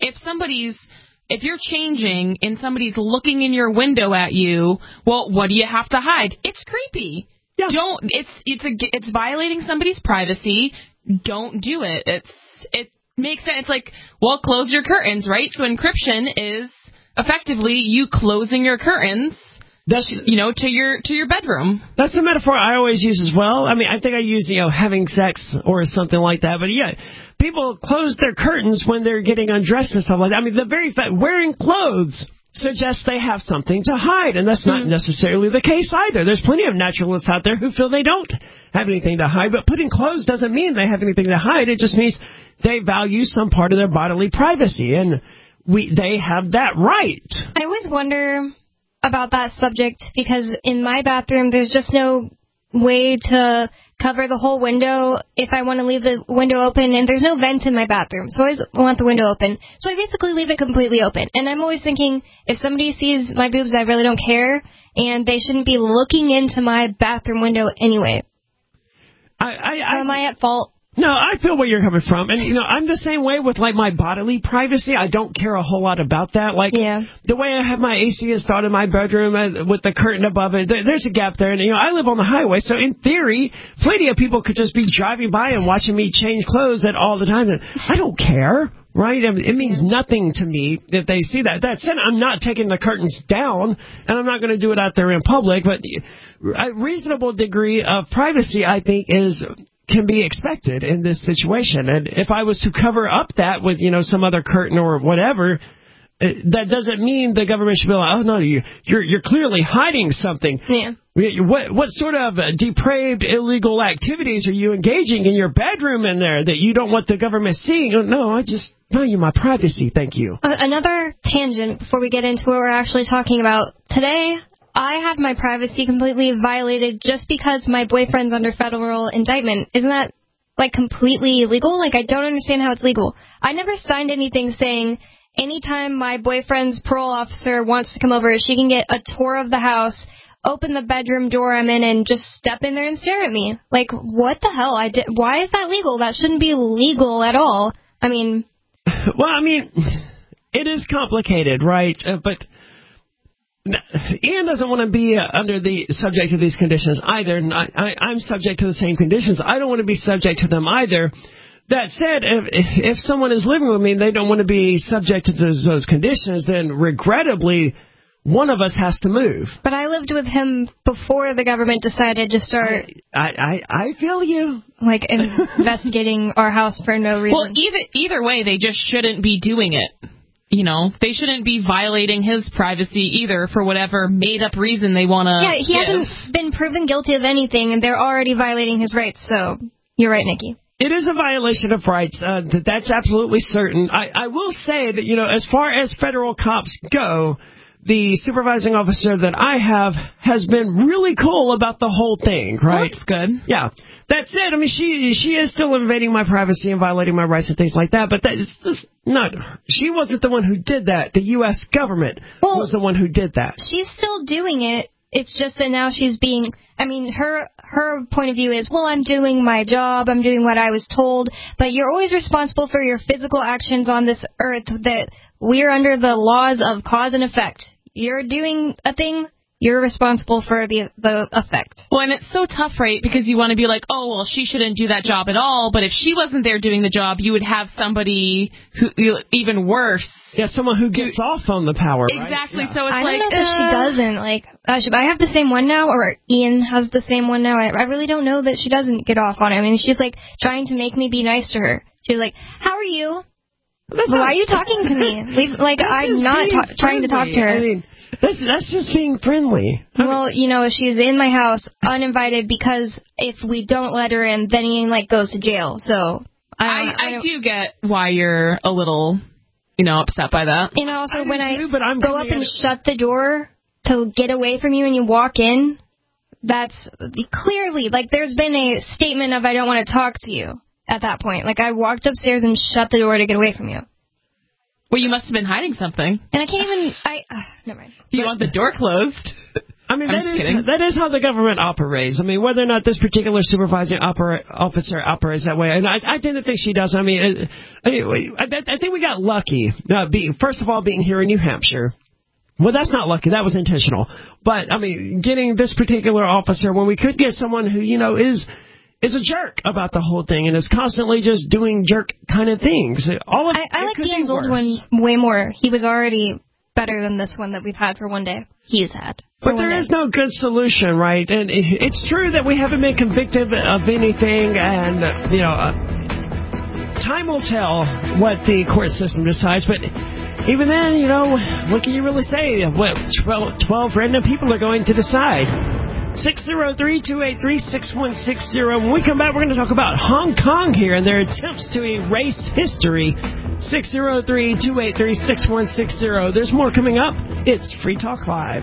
if you're changing and somebody's looking in your window at you, well, what do you have to hide? It's creepy. Yeah. It's violating somebody's privacy. Don't do it. It makes sense. It's like, well, close your curtains, right? So encryption is effectively you closing your curtains, to your bedroom. That's the metaphor I always use as well. I mean, I think I use, having sex or something like that. But yeah, people close their curtains when they're getting undressed and stuff like that. I mean, the very fact wearing clothes suggests they have something to hide, and that's not necessarily the case either. There's plenty of naturalists out there who feel they don't have anything to hide, but putting clothes doesn't mean they have anything to hide. It just means they value some part of their bodily privacy, and they have that right. I always wonder about that subject because in my bathroom there's just no way to cover the whole window if I want to leave the window open, and there's no vent in my bathroom, so I always want the window open. So I basically leave it completely open, and I'm always thinking, if somebody sees my boobs, I really don't care, and they shouldn't be looking into my bathroom window anyway. Am I at fault? No, I feel where you're coming from. And, I'm the same way with, my bodily privacy. I don't care a whole lot about that. The way I have my AC installed in my bedroom with the curtain above it, there's a gap there. And, I live on the highway, so in theory, plenty of people could just be driving by and watching me change clothes all the time. And I don't care, right? I mean, it means nothing to me that they see that. That said, I'm not taking the curtains down, and I'm not going to do it out there in public. But a reasonable degree of privacy, I think, can be expected in this situation. And if I was to cover up that with, some other curtain or whatever, that doesn't mean the government should be like, oh, no, you're clearly hiding something. Yeah. What sort of depraved, illegal activities are you engaging in your bedroom in there that you don't want the government seeing? No, I just value my privacy. Thank you. Another tangent before we get into what we're actually talking about. Today, I had my privacy completely violated just because my boyfriend's under federal indictment. Isn't that, completely illegal? I don't understand how it's legal. I never signed anything saying anytime my boyfriend's parole officer wants to come over, she can get a tour of the house, open the bedroom door I'm in, and just step in there and stare at me. What the hell? Why is that legal? That shouldn't be legal at all. I mean... Well, it is complicated, right? But... Ian doesn't want to be under the subject of these conditions either. And I'm subject to the same conditions. I don't want to be subject to them either. That said, if someone is living with me and they don't want to be subject to those conditions, then regrettably, one of us has to move. But I lived with him before the government decided to start... I feel you. Investigating our house for no reason. Well, either way, they just shouldn't be doing it. They shouldn't be violating his privacy either for whatever made-up reason they want to Yeah, he hasn't been proven guilty of anything, and they're already violating his rights, so you're right, Nikki. It is a violation of rights. That's absolutely certain. I will say that, as far as federal cops go, the supervising officer that I have has been really cool about the whole thing, right? That's good. Yeah. That's it. I mean, she is still invading my privacy and violating my rights and things like that, but that's just not... She wasn't the one who did that. The U.S. government was the one who did that. She's still doing it. It's just that now she's being... I mean, her point of view is, well, I'm doing my job, I'm doing what I was told, but you're always responsible for your physical actions on this earth, that we're under the laws of cause and effect. You're doing a thing, you're responsible for the effect. Well, and it's so tough, right? Because you want to be like, oh, well, she shouldn't do that job at all. But if she wasn't there doing the job, you would have somebody who even worse. Yeah, someone who gets off on the power, right? Exactly. Yeah. So it's I don't know if she doesn't. Like, I have the same one now, or Ian has the same one now. I really don't know that she doesn't get off on it. I mean, she's like trying to make me be nice to her. She's like, how are you? Why are you talking to me? I'm not trying to talk to her. I mean, that's just being friendly. Well, she's in my house uninvited because if we don't let her in, then Ian goes to jail. So I do get why you're a little, upset by that. And also when I go up and shut the door to get away from you and you walk in, that's clearly there's been a statement of I don't want to talk to you. At that point, I walked upstairs and shut the door to get away from you. Well, you must have been hiding something. And I can't even... never mind. Do you want the door closed? I mean, that is how the government operates. I mean, whether or not this particular supervising officer operates that way, and I tend to think she does. I mean, I think we got lucky. First of all, being here in New Hampshire. Well, that's not lucky. That was intentional. But, I mean, getting this particular officer when we could get someone who, is a jerk about the whole thing and is constantly just doing jerk kind of things. I like Ian's old one way more. He was already better than this one that we've had for one day. He's had. But there is no good solution, right? And it's true that we haven't been convicted of anything, and, time will tell what the court system decides, but even then, what can you really say? What 12 random people are going to decide? 603-283-6160. When we come back, we're going to talk about Hong Kong here and their attempts to erase history. 603-283-6160. There's more coming up. It's Free Talk Live.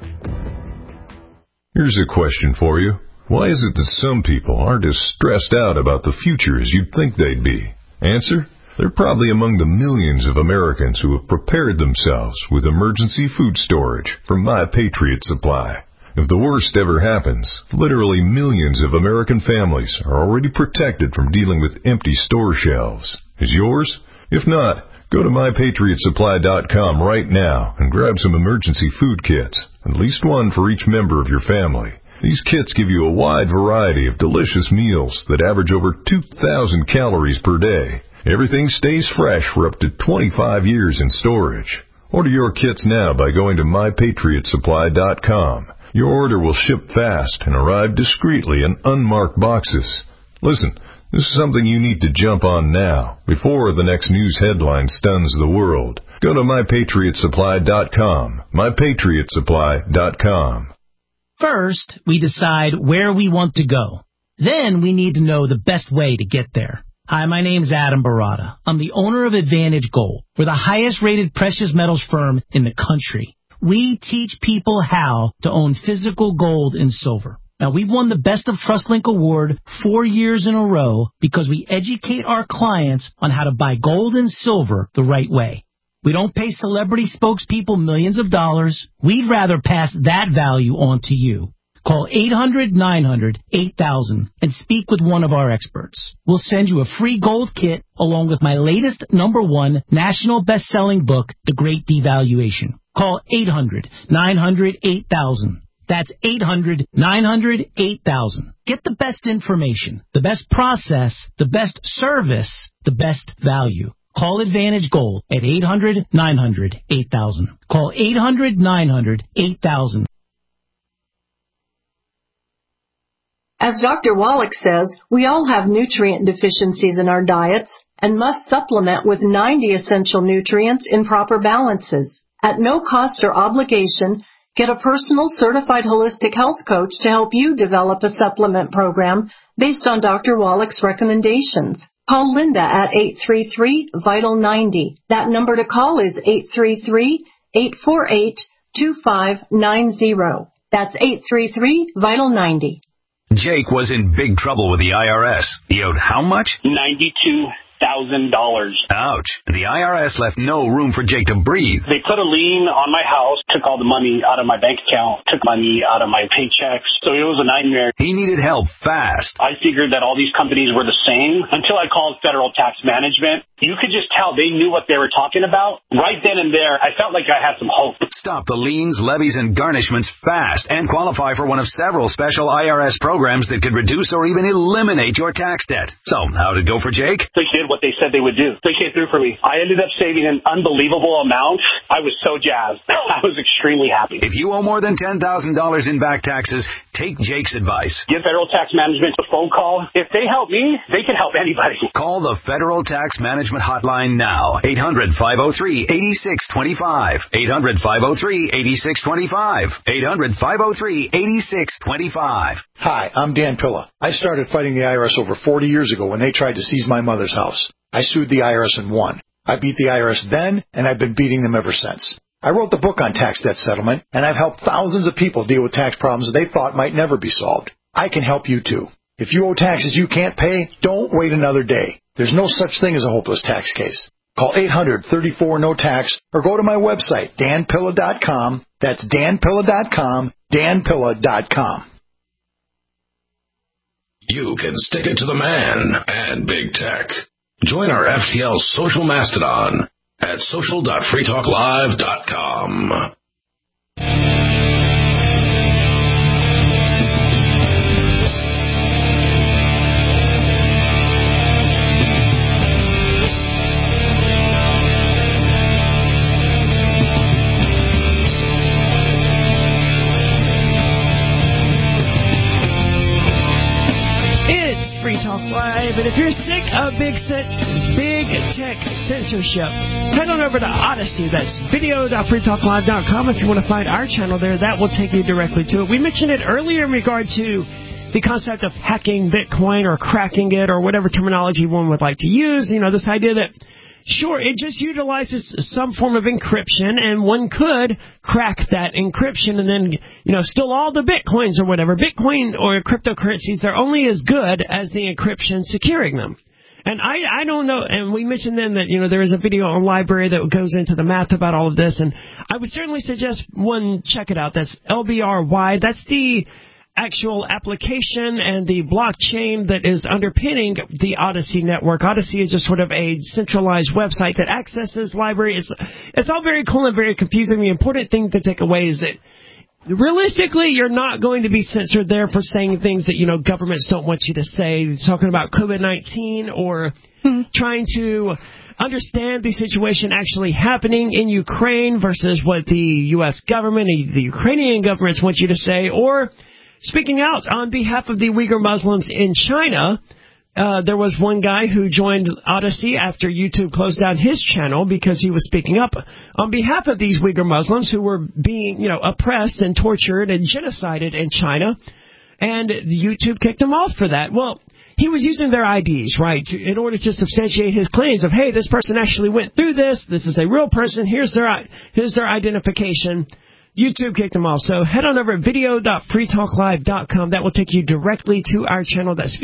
Here's a question for you. Why is it that some people aren't as stressed out about the future as you'd think they'd be? Answer? They're probably among the millions of Americans who have prepared themselves with emergency food storage from My Patriot Supply. If the worst ever happens, literally millions of American families are already protected from dealing with empty store shelves. Is yours? If not, go to MyPatriotSupply.com right now and grab some emergency food kits, at least one for each member of your family. These kits give you a wide variety of delicious meals that average over 2,000 calories per day. Everything stays fresh for up to 25 years in storage. Order your kits now by going to MyPatriotSupply.com. Your order will ship fast and arrive discreetly in unmarked boxes. Listen, this is something you need to jump on now, before the next news headline stuns the world. Go to MyPatriotSupply.com. MyPatriotSupply.com. First, we decide where we want to go. Then we need to know the best way to get there. Hi, my name's Adam Barada. I'm the owner of Advantage Gold. We're the highest-rated precious metals firm in the country. We teach people how to own physical gold and silver. Now, we've won the Best of TrustLink Award 4 years in a row because we educate our clients on how to buy gold and silver the right way. We don't pay celebrity spokespeople millions of dollars. We'd rather pass that value on to you. Call 800-900-8000 and speak with one of our experts. We'll send you a free gold kit along with my latest #1 national best-selling book, The Great Devaluation. Call 800-900-8000. That's 800-900-8000. Get the best information, the best process, the best service, the best value. Call Advantage Gold at 800-900-8000. Call 800-900-8000. As Dr. Wallach says, we all have nutrient deficiencies in our diets and must supplement with 90 essential nutrients in proper balances. At no cost or obligation, Get a personal certified holistic health coach to help you develop a supplement program based on Dr. Wallach's recommendations. Call Linda at 833-VITAL-90. That number to call is 833-848-2590. That's 833-VITAL-90. Jake was in big trouble with the IRS. He owed how much? $92,000. Ouch. The IRS left no room for Jake to breathe. They put a lien on my house, took all the money out of my bank account, took money out of my paychecks. So it was a nightmare. He needed help fast. I figured that all these companies were the same until I called Federal Tax Management. You could just tell they knew what they were talking about. Right then and there, I felt like I had some hope. Stop the liens, levies, and garnishments fast and qualify for one of several special IRS programs that could reduce or even eliminate your tax debt. So, how did it go for Jake? They did what they said they would do. They came through for me. I ended up saving an unbelievable amount. I was so jazzed. I was extremely happy. If you owe more than $10,000 in back taxes, take Jake's advice. Give Federal Tax Management a phone call. If they help me, they can help anybody. Call the Federal Tax Management Hotline now. 800-503-8625. 800-503-8625. 800-503-8625. Hi, I'm Dan Pilla. I started fighting the IRS over 40 years ago when they tried to seize my mother's house. I sued the IRS and won. I beat the IRS then, and I've been beating them ever since. I wrote the book on tax debt settlement, and I've helped thousands of people deal with tax problems they thought might never be solved. I can help you too. If you owe taxes you can't pay, don't wait another day. There's no such thing as a hopeless tax case. Call 800-34-NO-TAX or go to my website, danpilla.com. That's danpilla.com, danpilla.com. You can stick it to the man and big tech. Join our FTL social mastodon at social.freetalklive.com. Free Talk Live, and if you're sick of big tech censorship, head on over to Odyssey. That's video.freetalklive.com. If you want to find our channel there, that will take you directly to it. We mentioned it earlier in regard to the concept of hacking Bitcoin or cracking it or whatever terminology one would like to use. You know, this idea that sure, it just utilizes some form of encryption, and one could crack that encryption and then, steal all the Bitcoins or whatever. Bitcoin or cryptocurrencies, they're only as good as the encryption securing them. And I don't know, and we mentioned then that, there is a video on Library that goes into the math about all of this, and I would certainly suggest one check it out. That's LBRY. That's the actual application and the blockchain that is underpinning the Odyssey network. Odyssey is just sort of a centralized website that accesses Library. It's all very cool and very confusing. The important thing to take away is that realistically, you're not going to be censored there for saying things that, governments don't want you to say. Talking about COVID-19 or trying to understand the situation actually happening in Ukraine versus what the U.S. government, the Ukrainian governments want you to say, or speaking out on behalf of the Uyghur Muslims in China. There was one guy who joined Odyssey after YouTube closed down his channel because he was speaking up on behalf of these Uyghur Muslims who were being, oppressed and tortured and genocided in China. And YouTube kicked him off for that. Well, he was using their IDs, right, in order to substantiate his claims of, hey, this person actually went through this. This is a real person. Here's their identification. YouTube kicked them off. So head on over at video.freetalklive.com. That will take you directly to our channel. That's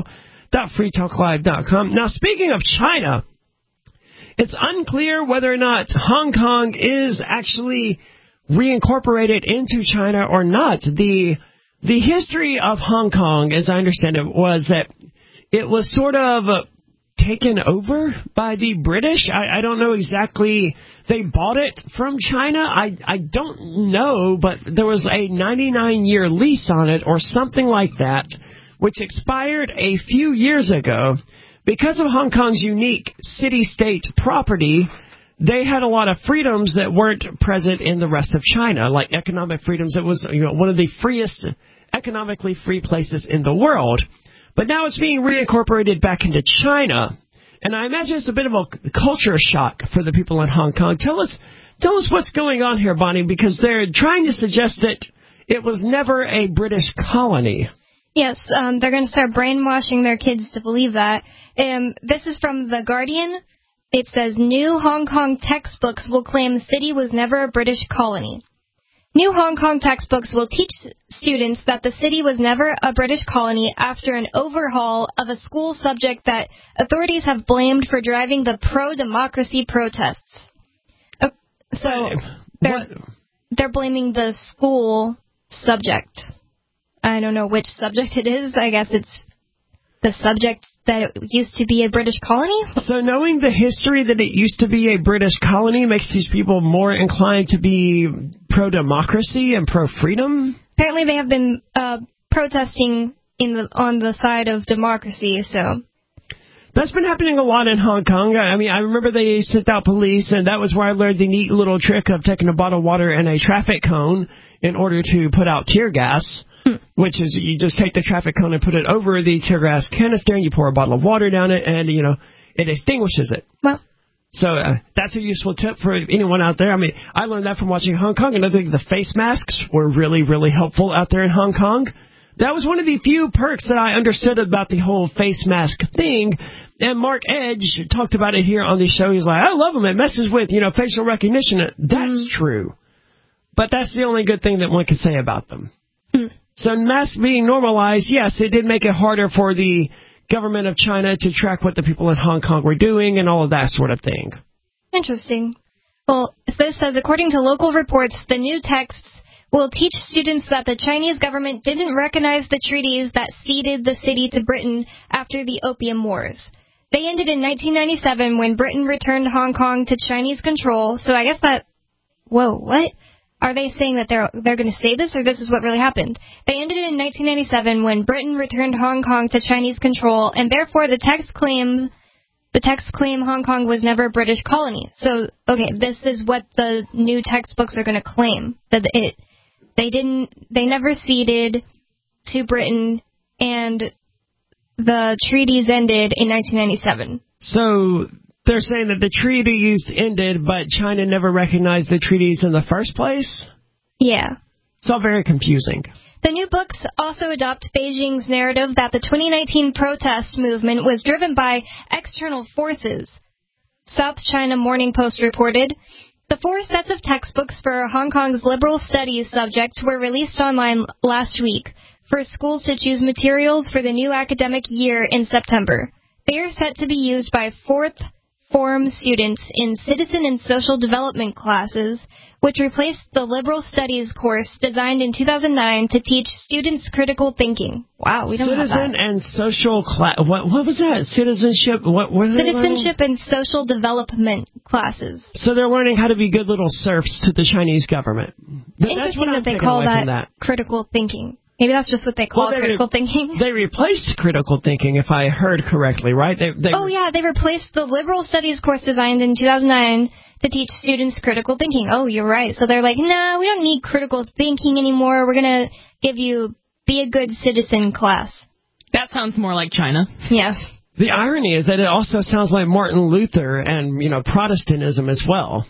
video.freetalklive.com. Now, speaking of China, it's unclear whether or not Hong Kong is actually reincorporated into China or not. The history of Hong Kong, as I understand it, was that it was sort of taken over by the British. I don't know exactly. They bought it from China. I don't know, but there was a 99-year lease on it or something like that, which expired a few years ago. Because of Hong Kong's unique city-state property, they had a lot of freedoms that weren't present in the rest of China, like economic freedoms. It was one of the freest, economically free places in the world. But now it's being reincorporated back into China. And I imagine it's a bit of a culture shock for the people in Hong Kong. Tell us Tell us what's going on here, Bonnie, because they're trying to suggest that it was never a British colony. Yes, they're going to start brainwashing their kids to believe that. This is from The Guardian. It says, new Hong Kong textbooks will claim the city was never a British colony. New Hong Kong textbooks will teach students that the city was never a British colony after an overhaul of a school subject that authorities have blamed for driving the pro-democracy protests. So they're blaming the school subject. I don't know which subject it is. I guess it's the subject that it used to be a British colony. So knowing the history that it used to be a British colony makes these people more inclined to be pro-democracy and pro-freedom? Apparently they have been protesting on the side of democracy, so... That's been happening a lot in Hong Kong. I mean, I remember they sent out police, and that was where I learned the neat little trick of taking a bottle of water and a traffic cone in order to put out tear gas. Which is, you just take the traffic cone and put it over the tear gas canister, and you pour a bottle of water down it, and, it extinguishes it. Well. So that's a useful tip for anyone out there. I mean, I learned that from watching Hong Kong. Another thing, the face masks were really, really helpful out there in Hong Kong. That was one of the few perks that I understood about the whole face mask thing. And Mark Edge talked about it here on the show. He's like, I love them. It messes with, facial recognition. That's true. But that's the only good thing that one can say about them. So masks being normalized, yes, it did make it harder for the government of China to track what the people in Hong Kong were doing and all of that sort of thing. Interesting. Well, this says, according to local reports, the new texts will teach students that the Chinese government didn't recognize the treaties that ceded the city to Britain after the Opium Wars. They ended in 1997 when Britain returned Hong Kong to Chinese control, so I guess that... Whoa, what? Are they saying that they're going to say this, or this is what really happened? They ended in 1997 when Britain returned Hong Kong to Chinese control, and therefore the texts claim Hong Kong was never a British colony. So, okay, this is what the new textbooks are going to claim, that they never ceded to Britain, and the treaties ended in 1997. So they're saying that the treaties ended, but China never recognized the treaties in the first place? Yeah. It's all very confusing. The new books also adopt Beijing's narrative that the 2019 protest movement was driven by external forces. South China Morning Post reported, the 4 sets of textbooks for Hong Kong's liberal studies subject were released online last week for schools to choose materials for the new academic year in September. They are set to be used by 4th form students in citizen and social development classes, which replaced the liberal studies course designed in 2009 to teach students critical thinking. Wow, we don't have that. Citizen and social class. What was that? Citizenship. What was it? Citizenship and social development classes. So they're learning how to be good little serfs to the Chinese government. Interesting that they call that critical thinking. Maybe that's just what they call critical thinking. They replaced critical thinking, if I heard correctly, right? They replaced the liberal studies course designed in 2009 to teach students critical thinking. Oh, you're right. So they're like, no, we don't need critical thinking anymore. We're going to give you Be a Good Citizen class. That sounds more like China. Yeah. The irony is that it also sounds like Martin Luther and, Protestantism as well.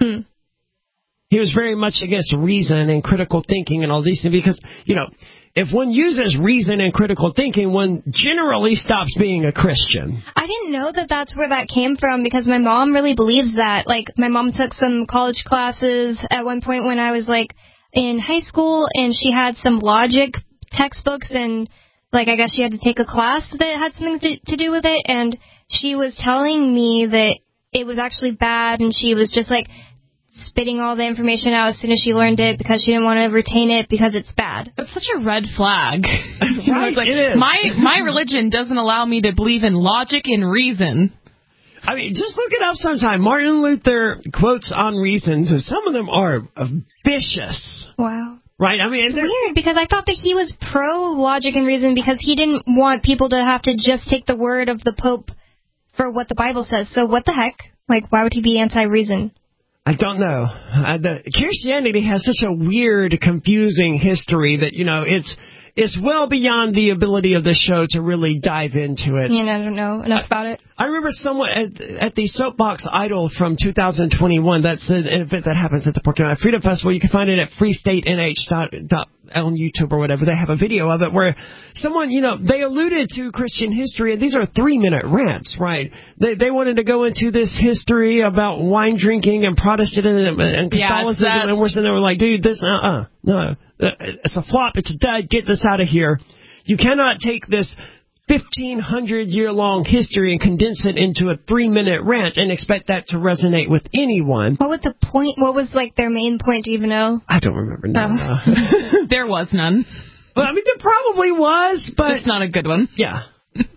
He was very much against reason and critical thinking and all these things because, if one uses reason and critical thinking, one generally stops being a Christian. I didn't know that that's where that came from because my mom really believes that. Like, my mom took some college classes at one point when I was, in high school, and she had some logic textbooks, and, I guess she had to take a class that had something to do with it, and she was telling me that it was actually bad, and she was just, spitting all the information out as soon as she learned it because she didn't want to retain it because it's bad. That's such a red flag. Right, it is. My religion doesn't allow me to believe in logic and reason. I mean, just look it up sometime. Martin Luther quotes on reason. Some of them are vicious. Wow. Right? I mean, it's weird because I thought that he was pro-logic and reason because he didn't want people to have to just take the word of the Pope for what the Bible says. So what the heck? Why would he be anti-reason? I don't know. Christianity has such a weird, confusing history that, is well beyond the ability of the show to really dive into it. I don't know enough about it. I remember someone at the Soapbox Idol from 2021. That's an event that happens at the Porcupine Freedom Festival. You can find it at freestatenh.com on YouTube or whatever. They have a video of it where someone, they alluded to Christian history, and these are 3-minute rants, right? They wanted to go into this history about wine drinking and Protestantism and Catholicism, and they were like, dude, this, no, it's a flop, it's a dud, get this out of here. You cannot take this 1,500-year-long history and condense it into a 3-minute rant and expect that to resonate with anyone. What was the point? What was, their main point? Do you even know? I don't remember now. There was none. Well, there probably was, but... Just not a good one. Yeah.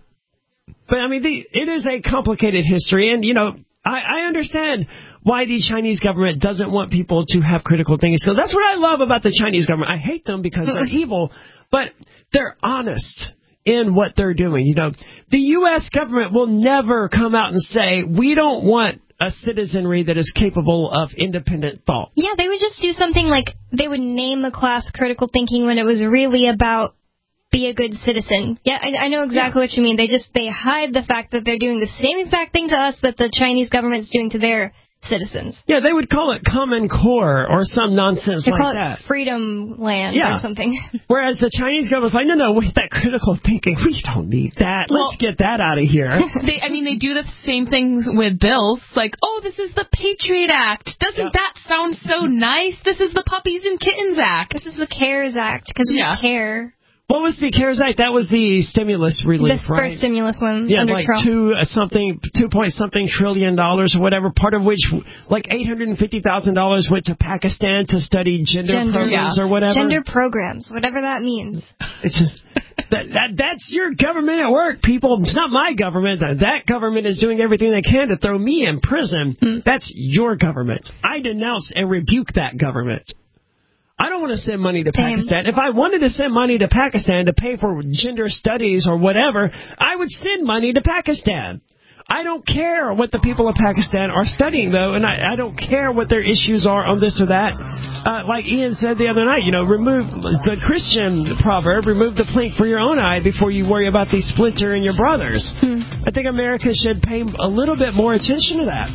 But, it is a complicated history, and, I understand why the Chinese government doesn't want people to have critical thinking skills. That's what I love about the Chinese government. I hate them because they're evil, but they're honest in what they're doing. The U.S. government will never come out and say, we don't want a citizenry that is capable of independent thought. Yeah, they would just do something like they would name a class critical thinking when it was really about be a good citizen. Yeah, I know exactly what you mean. They hide the fact that they're doing the same exact thing to us that the Chinese government's doing to their citizens. Yeah, they would call it Common Core or some nonsense they like call that. It Freedom Land or something. Whereas the Chinese government's like, no, wait, that critical thinking, we don't need that. Let's get that out of here. They do the same things with bills. Like, this is the Patriot Act. Doesn't that sound so nice? This is the Puppies and Kittens Act. This is the CARES Act, because we care. What was the CARES Act? That was the stimulus relief, right? The first stimulus one under Trump. $2.something trillion or whatever, part of which, $850,000 went to Pakistan to study gender programs or whatever. Gender programs, whatever that means. It's just, that's your government at work, people. It's not my government. That government is doing everything they can to throw me in prison. That's your government. I denounce and rebuke that government. I don't want to send money to Pakistan. If I wanted to send money to Pakistan to pay for gender studies or whatever, I would send money to Pakistan. I don't care what the people of Pakistan are studying, though, and I don't care what their issues are on this or that. Like Ian said the other night, remove the Christian proverb, remove the plank for your own eye before you worry about the splinter in your brother's. I think America should pay a little bit more attention to that.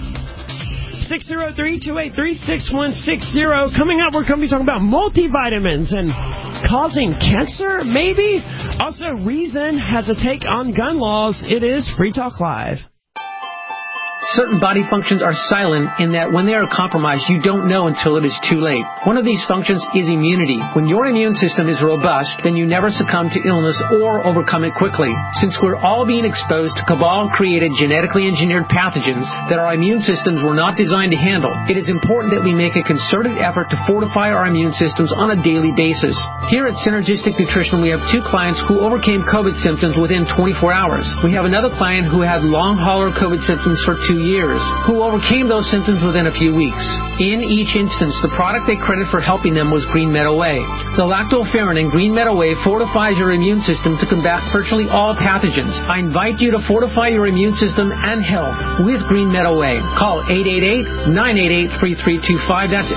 603-283-6160. Coming up, we're going to be talking about multivitamins and causing cancer, maybe? Also, Reason has a take on gun laws. It is Free Talk Live. Certain body functions are silent in that when they are compromised, you don't know until it is too late. One of these functions is immunity. When your immune system is robust, then you never succumb to illness or overcome it quickly. Since we're all being exposed to cabal-created, genetically engineered pathogens that our immune systems were not designed to handle, it is important that we make a concerted effort to fortify our immune systems on a daily basis. Here at Synergistic Nutrition, we have 2 clients who overcame COVID symptoms within 24 hours. We have another client who had long hauler COVID symptoms for 2 years, who overcame those symptoms within a few weeks. In each instance, the product they credit for helping them was Green Meadow Whey. The lactoferrin in Green Meadow Whey fortifies your immune system to combat virtually all pathogens. I invite you to fortify your immune system and health with Green Meadow Whey. Call 888-988-3325. That's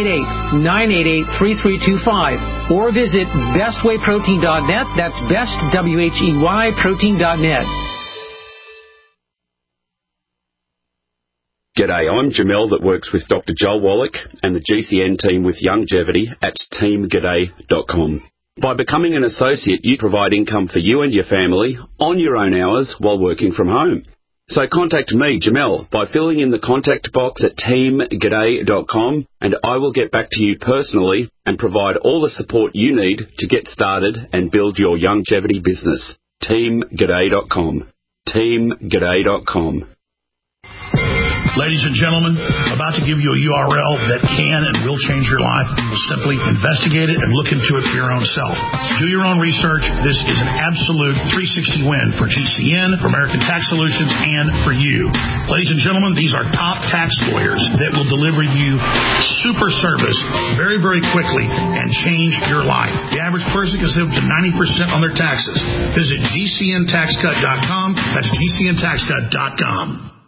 888-988-3325. Or visit bestwayprotein.net. That's best, W-H-E-Y, protein.net. G'day, I'm Jamel that works with Dr. Joel Wallach and the GCN team with Longevity at teamg'day.com. By becoming an associate, you provide income for you and your family on your own hours while working from home. So contact me, Jamel, by filling in the contact box at teamg'day.com, and I will get back to you personally and provide all the support you need to get started and build your longevity business. teamg'day.com. teamg'day.com. Ladies and gentlemen, about to give you a URL that can and will change your life. Simply investigate it and look into it for your own self. Do your own research. This is an absolute 360 win for GCN, for American Tax Solutions, and for you. Ladies and gentlemen, these are top tax lawyers that will deliver you super service very, very quickly and change your life. The average person can save up to 90% on their taxes. Visit GCNTaxCut.com. That's GCNTaxCut.com.